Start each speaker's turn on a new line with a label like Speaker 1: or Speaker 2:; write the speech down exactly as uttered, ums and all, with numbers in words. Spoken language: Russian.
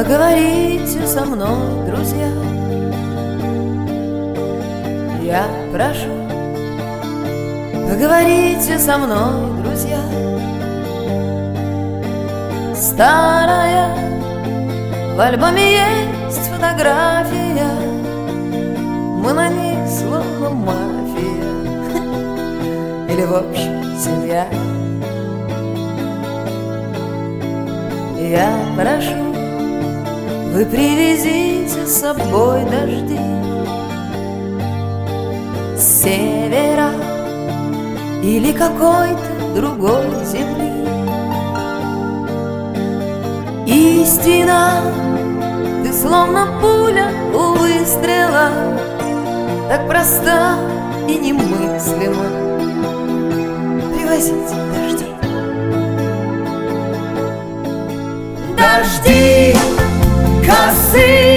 Speaker 1: Поговорите со мной, друзья. Я прошу, поговорите со мной, друзья. Старая, в альбоме есть фотография, мы на ней словно мафия или в общем семья. Я прошу, вы привезите с собой дожди с севера или какой-то другой земли. Истина, ты словно пуля у выстрела, так проста и немыслима. Привозите дожди. Дожди косые